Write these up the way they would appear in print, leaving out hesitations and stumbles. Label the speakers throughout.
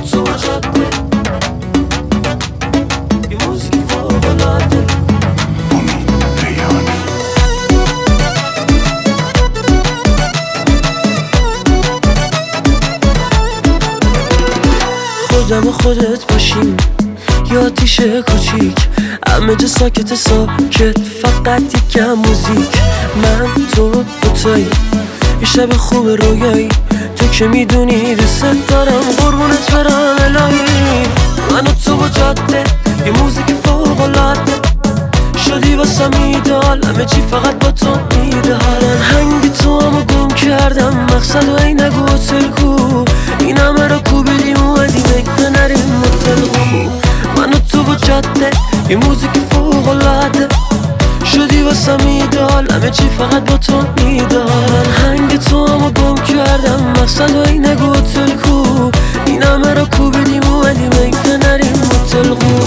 Speaker 1: تو جاده یه موزیک فوق‌العاده. خودم و خودت باشیم یه آتیش کوچیک، همه جا ساکت ساکت، فقط یکم موزیک. من تو دوتایی یه شب خوب رویایی، تو که میدونی دوست دارم، قربونت برم الهی. من و تو با جاده یه موزیک فوق‌العاده، شدی واسم ایدال، همه چی فقط با تو میدهارن. هنگ تو همو گم کردم، مقصد و ای نگو هتل کو، این همه را کوبیدیم اومدیم ای نریم هتل کو. من و تو با جاده یه موزیک فوق‌العاده، شدی واسم ایدال، همه چی فقط با تو میدارن. هنگ تو همو گم کردم، مقصد و ای نگو هتل کو، این همه را کوبیدیم اومدیم ای نریم هتل کو.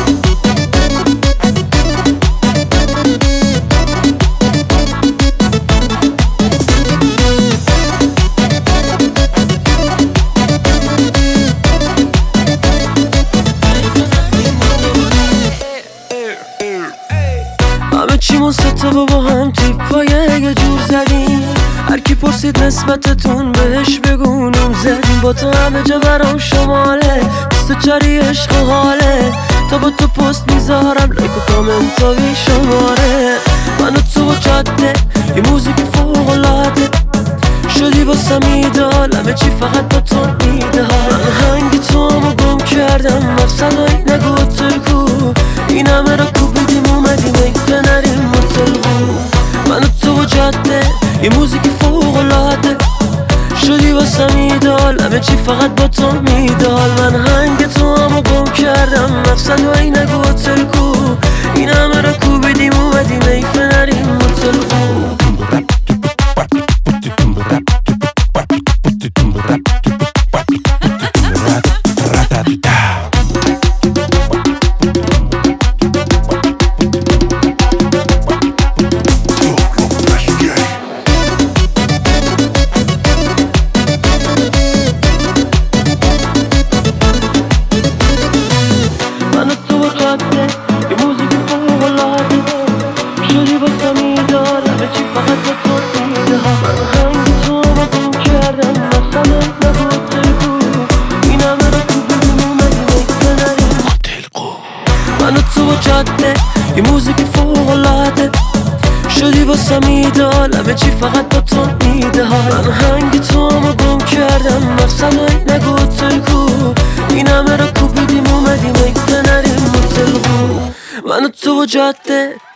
Speaker 1: همه چیمون ستا با هم تیپای یه جور زدیم، هر کی پرسید نسبتتون بهش بگونم زدیم. با تو همه جا برام شماله، دست جاری عشق و حاله، تا با تو پست میذارم لایک و کامنت ها بی شماره. من و تو با جاده یه موزیک فوق‌العاده، شدی واسم ایدال، همه چی فقط با تو میدهارم. من هنگ تو همو گم کردم، مقصد و ای نگو هتل کو، این همه را کوبیدیم اومدیم ای نریم هتل کو. من و تو با جاده یه موزیک فوق‌العاده، شدی واسم ایدال، همه چی فقط با تو میدال. من هنگ تو همو گم کردم، مقصد و ای نگو هتل کو، این همه را کوبیدیم اومدیم ای نریم هتل کو. من و تو با جاده یه موزیک فوق‌العاده، شدی واسم ایدال، همه چی فقط با تو میدهارم. من هنگ تو همو گم کردم، مقصد و ای نگو هتل کو، این همه را کوبیدیم اومدیم ای نریم هتل کو. من و تو با جاده یه موزیک فوق‌العاده، شدی واسم ایدال، همه چی فقط با تو میدهارم. من هنگ تو همو گم کردم، مقصد و ای نگو هتل کو، این همه را کوبیدیم اومدیم ای نریم هتل کو. من و تو با جاده